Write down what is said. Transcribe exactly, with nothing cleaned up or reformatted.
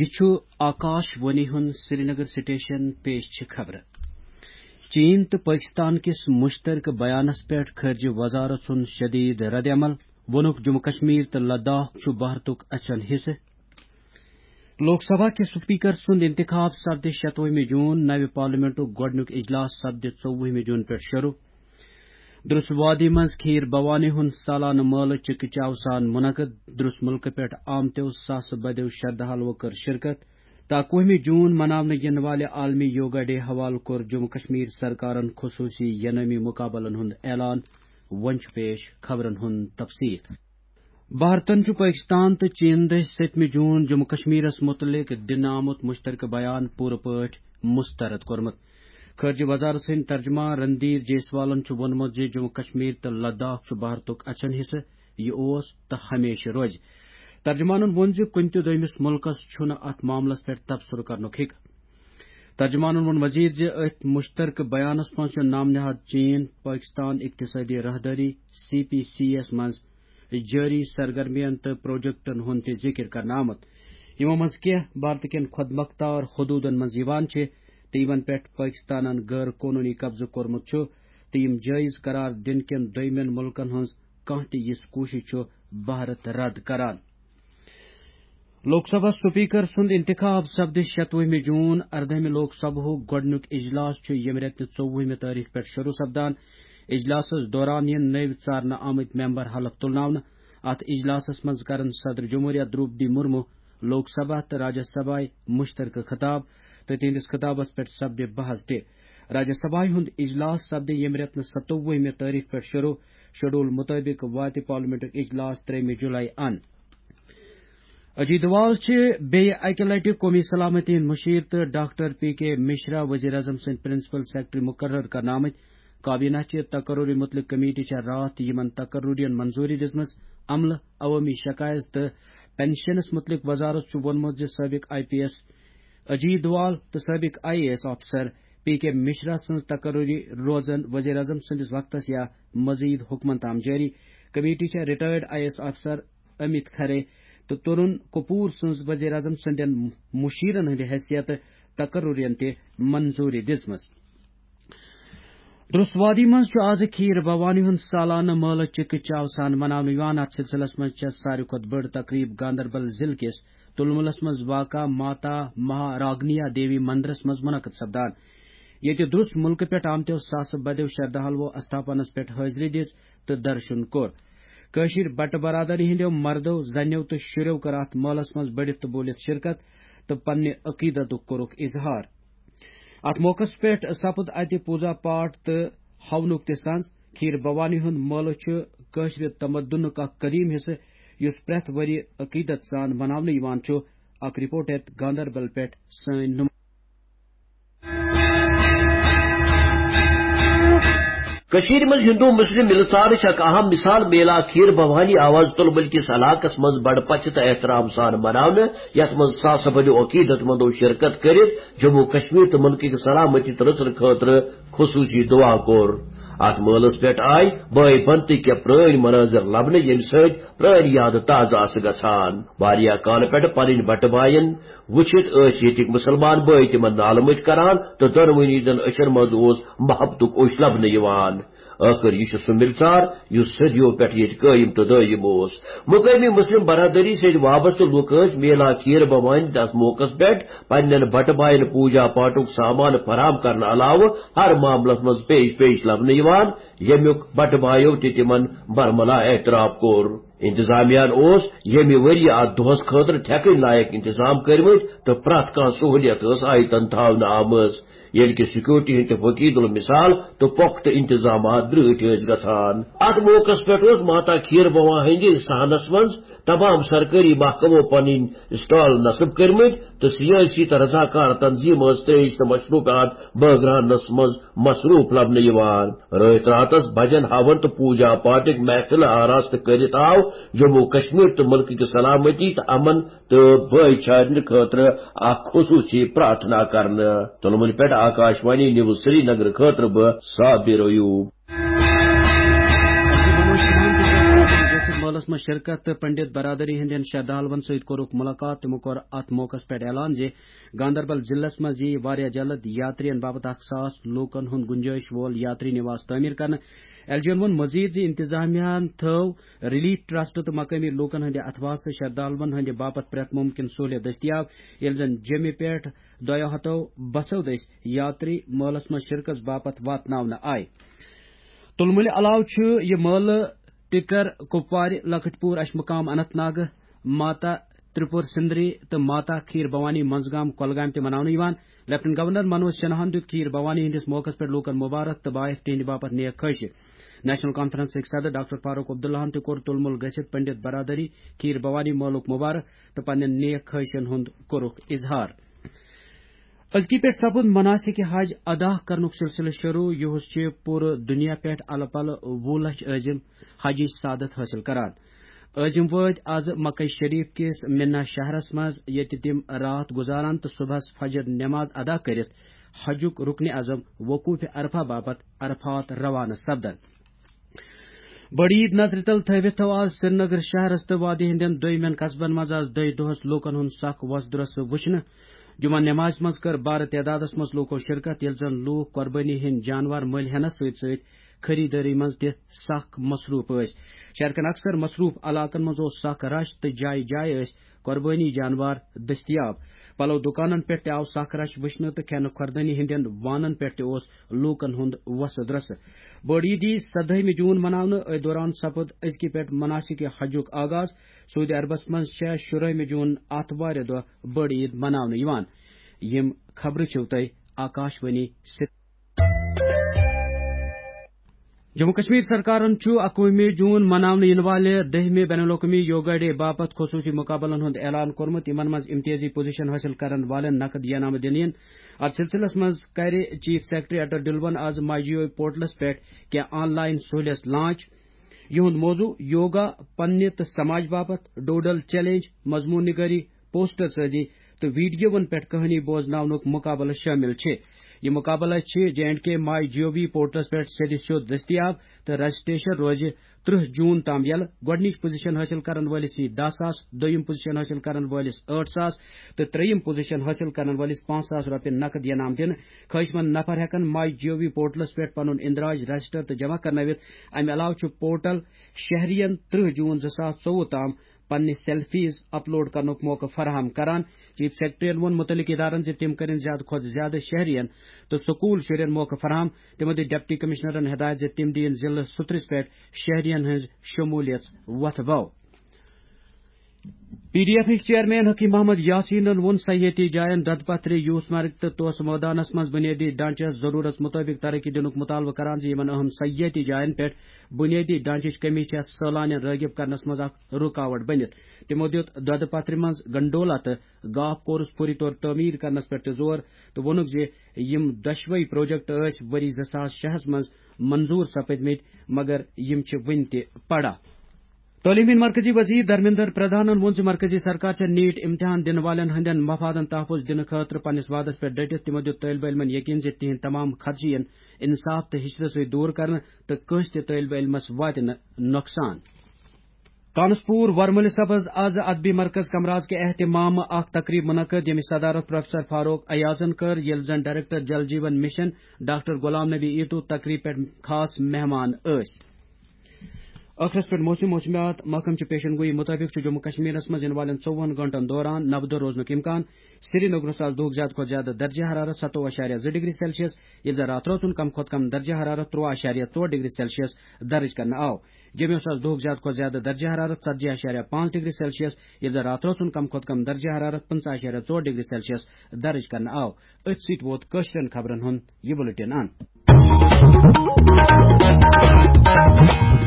یہ آکاش وانی ہند Srinagar station پیش خبر چین تو پاکستان کس مشترکہ بیانس پہ خارجہ وزارت سن شدید رد عمل وونک جموں کشمیر تو لداخ بھارتک اچن حصہ لوک سبھا کے سپیکر سند انتخاب سپد شتوہ جون نو پارلیمنٹ گوڈنک اجلاس سپد ژوہ جون پہ شروع درس وادی مز کھیر بوانی ہند سالانہ مالہ چکہ چاو سان منعقد درس ملک پہ آمتو ساس بدو شردہالو کر شرکت تاکوہمی جون منانے ین والے عالمی یوگا ڈے حوالہ کور جموں کشمیر سرکارن خصوصی ینامی مقابلن ہند اعلان ونچ پیش خبرن ہند تفصیل بھارتن پاکستان تو چین دہ ستم جون جموں کشمیرس متعلق دن آمت مشترکہ بیان پور پاٹ مسترد کورمت خارجہ وزارت سند ترجمہ رندیر جیسوالن وونمت زِ جموں کشمیر تو لداخ بھارتک اچھن حصہ یہ تو ہمیشہ روز ترجمانن وون زِ کن تہ دویمس ملکس چھنہ ات معاملس پہ تبصرہ کرنک حق ترجمانن وون مزید زِ ات مشترکہ بیانس مز نام نہاد چین پاکستان اقتصادی راہداری سی پی سی ایس مز جاری سرگرمین تو پروجیکٹن ہند تہ ذکر کرنا آمت یمو مز کی بھارت کین خود مختار حدودن مز یوان چھ تو یمن پہ پاکستان غیر قانونی قبضہ کورمت تو یم جائز قرار دن کین دویمین ملکن ہز کانہ تہ یس کوشش بھارت رد کران لوک سبھا سپیکر سند انتخاب سپد شتوہ جون اردہم لوک سبھا گوڈنک اجلاس یم رت ژوہ تاریخ پہ شروع سپدان اجلاسس دوران ین نو ژارنہ آمت ممبر حلف تلناونہ ات اجلاسس مز کرن صدر جمہوریہ دروپدی مرمو لوک سبھا تو راجیہ سبھا مشترکہ خطاب تو تہندس خطابس پہ سپد بحث تہ راجیہ سبھا ہند اجلاس سپد یم رتن ستوہ تاریخ پہ شروع شیڈول مطابق وات پارلیمنٹ اجلاس تریم جولائی ان اجیت دوال بی اکہ لٹہ قومی سلامتی ہند مشیر تو ڈاکٹر پی کے مشرا وزیر اعظم سند پرنسپل سیکرٹری مقرر کرنا آمت کابینہ چہ تقرری متعلق کمیٹی چھ رات یمن تقررین منظوری دژمژ عملہ عوامی شکایت تو پنشنس متعلق وزارت وونمت زِ سابق آئی پی ایس اجیت دوال تو سابق آئی اے ایس افسر پی کے مشرا سن تقرری روزن وزیر اعظم سندس وقتس یا مزید حکمن تام جاری کمیٹی چھ ریٹائرڈ آئی اے ایس افسر امت کھرے تو ترون کپور سن وزیر اعظم سندین مشیرن ہند حیثیت تقررین تہ منظوری دژمژ درس وادی مز آز کھیر بوانی ہند سالانہ مالہ چکہ چاو سان منانے ات سلسلس مز ساروی کھت بڑ تقریب گاندربل ضلع کس تلملس مز واقع ماتا مہاراگنیا دیوی مندرس مز منعقد سپدان یہ درس ملک پہ آمتو ساس بدو شردہالو استھاپنس پہ حاضری دز تو درشن کور کشیر بٹ برادری ہندو مردو زنو تو شریو کر ات مالس مز بڑھت تو بولت شرکت تو پنہ عقیدت کورک اظہار ات موقع پہ سپد ات پوزا پاٹ تو ہونک تہ سنز کھیر بوانی ہند مالہ کشر تمدنک اخ قدیم حصہ اس پریت وری عقیدت سان منانے اخ رپورٹ ات گاندربل پہ سن کشیر مز ہندو مسلم ملسار اک اہم مثال میلا کھیر بھوانی آواز تلمل کس علاقس مز بڑ پچ تو احترام سان منانے یت مز ساس بدو عقیدت مندو شرکت کرت جموں کشمیر تو ملک کی سلامتی تو رژر خاطر خصوصی دعا کور ات مالس پہ آئی بائی بنتی کے پران مناظر لبنے یم ست پران یاد تازہ آس گھان واریاہ کال پہ پن بٹ بائن وچھت اس یتک مسلمان بائی تمن نالمت کران تو دونونی دن اشر مز محبتک اوش لبنے یوان آخر یہ سہ ملسار اس صدیوں پہ یہ قائم تو دائم مقامی مسلم برادری ست وابستہ لوک میلا کھیر بھوانی تس موقع پہ پنن بٹ بائن پوجا پاٹک سامان فراہم کرنے علاوہ ہر معاملس مز پیش پیش لبنے یمیک بٹ بایو تہ تمن برملا اعتراف کور انتظامیہ اس یمہ وری ات دہس خاطر ٹھیکن لائق انتظام کرمت تو پرت کھانا سہولیت آیتن تھاونہ آمز یل کہ سیکورٹی ہند فقید المثال تو پختہ انتظامات برٹ گھان ات موقع پہ ماتا کھیر بھوان ہند صحنس مز تمام سرکاری محکموں پن اسٹال نصب کرمت تو سیاسی تو رضاکار تنظیم تیز تو مشروبات بٲگراونس مز مصروف لبنہ رات راتس بجن ہون تو پوجا پاٹک محفل آراست کرت آو جموں کشمیر تو ملک کی سلامتی تو امن تو بھائی چارہ خاطر اخ خصوصی پرارتھنا کرنے تلمل پہ آکاشوانی نیوز سری نگر خاطر بہ صابر ایوب مالس من شرکت تو پنڈت برادری ہندین شردالون ست کورک ملاقات تمو کور ات موقع پہ اعلان زِ گاندربل ضلع مز یی واریاہ جلد یاترین باپت اکھ ساس لوکن ہند گنجائش وول یاتری نواس تعمیر کرنے ایل جی وون مزید زِ انتظامیہ تھو ریلیف ٹرسٹ تو مقامی لوکن ہند اتھواس شردالون ہند باپت پریت ممکن سہولیت دستیاب یل زن جمع پہ دو ہتو بسو دس یاتری مالس من شرکت باپت واتناونہ آئے تلمل علاوہ یہ مالہ ٹکر کپوار لکٹ پور اشمقام اننت ناگ ماتا ترپور سندری تو ماتا کھیر بھوانی منزگام کولگام تہ مناونہ لیفٹنٹ گورنر منوج سنہا دت کھیر بھوانی ہندس موقع پہ لوکن مبارک تو باعث تہند باپت نیک خواہش نیشنل کانفرنس صدر ڈاکٹر فاروق عبداللہ تہ کور تلمل گھت پنڈت برادری کھیر بھوانی مولک مبارک تو پنن نیک خواہشن ہند کورک اظہار ازکی پہ سپد مناسک حج ادا کرنک سلسلہ شروع یہ پور دنیا پہ الہ پلہ وہ لچھ عظم حجچ سعادت حاصل کران عظم واد آز مکہ شریف کس منا شہرس مز یت تم رات گزاران تو صبح فجر نماز ادا کرت حجک رکن اعظم وقوف عرفہ باپت عرفات روانہ سپدن بڑ عید نظر تل تھوت تھو آز سری نگر شہرس تو وادی ہندین دویمین قصبن مز آز دہ دہس لوکن ہند سخ وسدرس وچھن جمعہ نماز مز کر بار تعداد مز لوکو شرکت یل زن لوک قربانی ہند جانور مل ہینس ست ست خریداری مز تہ سخ مصروف یس شہرکن اکثر مصروف علاقن مز سخ رش تو جائے جائے یس قربانی جانور دستیاب پلو دکانن پہ تہ آو سخ رش وچھن تو کھین خوردنی ہندین وانن پہ تہ لوکن ہند وسد رس بڑ عیدی سدہم جون مناونہ ات دوران سپد ازکی پہ مناسک حجک آغاز سعودی عربس مز شرہم جون اتوار دہ بڑ عید مناونہ یوان یم خبر چھو تہ آکاشوانی جموں کشمیر سرکارن اکوہم جون مناونہ ین والہ دہمہ بین الاقوامی یوگا ڈے باپت خصوصی مقابلن ہند اعلان کورمت یمن مز امتیازی پوزیشن حاصل کرن والن نقد انعام دن ات سلسلس مز کر چیف سیکرٹری اٹر ڈلون آز مائی جی او پورٹلس پہ کی آن لائن سہولیت لانچ یہند موضوع یوگا پنہ تو سماج باپت ڈوڈل چیلنج مضمون نگاری پوسٹر سازی تو ویڈیون پہ کہانی بوزناونک مقابلہ شامل چھ یہ مقابلہ جے اینڈ کے مائی جی او وی پورٹلس پہ سیدھ سیود دستیاب تو رجسٹریشن روز ترہ جون تام یل گۄڈنِچ پوزیشن حاصل کرن وٲلِس یی دہ ساس دویم پوزیشن حاصل کرن وٲلِس ٲٹھ ساس تو ترٛیٚیِم پوزیشن حاصل کرن وٲلِس پانژھ ساس رۄپیہِ نقد انعام دِنہٕ خٲہِش مند نفر ہیکن مائی جی او وی پورٹلس پٮ۪ٹھ پنُن اندراج رجسٹر تہٕ جمع کرنٲوِتھ امہِ علاوٕ چھُ پورٹل شہرین ترہ جون زٕ ساس ژوٚوُہ تام پنہ سیلفیز اپلوڈ کرنک موقع فراہم کران چیف سیکرٹری وون متعلق ادارن زِ تم کرن زیادہ کھۄتہٕ زیادہ شہرین تو سکول شرین موقع فراہم تمو دِتۍ ڈپٹی کمشنرن ہدایت زِ تم دِیِن ضلع سترس پٮ۪ٹھ شہرین ہٕنٛز شمولیت وتھ بو P D F chairman Hakim Muhammad Yasin وون سیاحتی جائن دد پتھری یوس مرگ تو توس میدانس مز بنیادی ڈھانچس ضرورت مطابق ترقی دنک مطالبہ کران زِ یمن اہم سیاحتی جائن پہ بنیادی ڈھانچچ کمی چھ سیلانین راغب کرنس مز اخ رکاوٹ بنت تمو دت دد پتھر مز گنڈولا تو گاف کورس پوری طور تعمیر کرنس پہ زور تو وونک زِ یم دشوئی پروجیکٹ ٲسۍ ؤری زٕ ساس شےہس مز منظور سپدمت مگر یم چھ ون تہ پڑا تعلیم ہند مرکزی وزیر دھرمیندر پردھانن وون مرکزی سرکار چھ نیٹ امتحان دن والن ہندین مفادن تحفظ دن خاطر پنس وعدس پہ ڈٹت تمو دت طالب علمن یقین زِ تہند تمام خدشہ ین انصاف تو ہچرٕ سۭتۍ دور کرنہٕ تو کٲنٛسہِ تہِ طالب علمس واتہِ نہٕ نۄقصان کانسپور ورمل سپز آز ادبی مرکز کمراز کے اہتمام اخ تقریب منعقد یمچ صدارت پروفیسر فاروق ایازن کر یل زن director Jal Jeevan mission doctor Ghulam نبی ایٹو تقریب پہ خاص مہمان ٲسۍ ٲخرس پہ موسم موسمیات محکم چہ پیشن گوئی مطابق جموں کشمیر مز ان والن ژوہن گھنٹن دوران نبدہ روزنک امکان سری نگرس آز دہک زیادہ کھت زیادہ درجہ حرارت ستوہ اشاریہ زٕ ڈگری سیلسیس یل زن رات روتن کم کھت کم درجہ حرارت ترواہ اشاریہ ژور ڈگری سیلسیس درج کرنا آو جمعس آز دہک زیادہ کھت زیادہ درجہ حرارت ژتجی اشاریہ پانچ ڈگری سیلسیس یل زن رات روتن کم کھت کم درجہ حرارت پنچہ اشاریہ ژور ڈگری سیلسیس درج کرنا آو ات سۭتۍ ووت کٲشرٮ۪ن خبرن ہُنٛد یہ بُلٹن ان